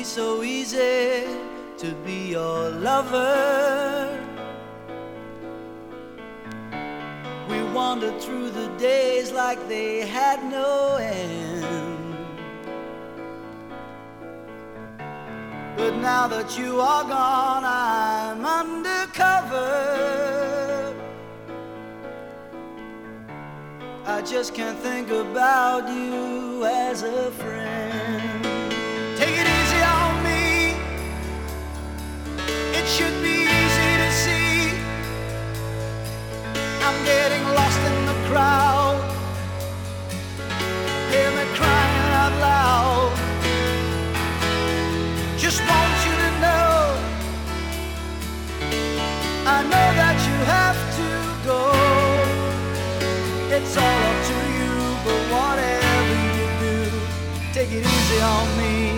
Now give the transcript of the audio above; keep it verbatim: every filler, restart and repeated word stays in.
so easy to be your lover. We wandered through the days like they had no end. But now that you are gone, I'm undercover. I just can't think about you as a friend. Take it easy on me. It should be easy to see. I'm getting lost in the crowd. Hear me crying out loud. Just want you to know, I know that you have to go. It's all up to you, but whatever you do, take it easy on me.